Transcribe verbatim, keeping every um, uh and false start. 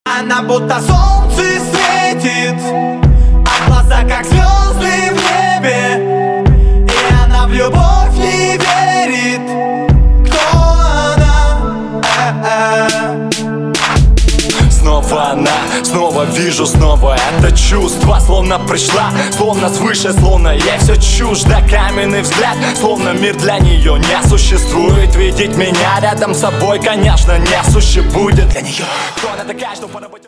Она будто солнце светит, а глаза как звезды в небе. И она в любовь не верит. Кто она? Э-э. Снова она, снова вижу, снова это чувство. Словно пришла, словно свыше, словно ей все чуждо. Каменный взгляд, словно мир для нее не существует. Видеть меня рядом с собой, конечно, не суще будет для нее. Кто она такая, что по работе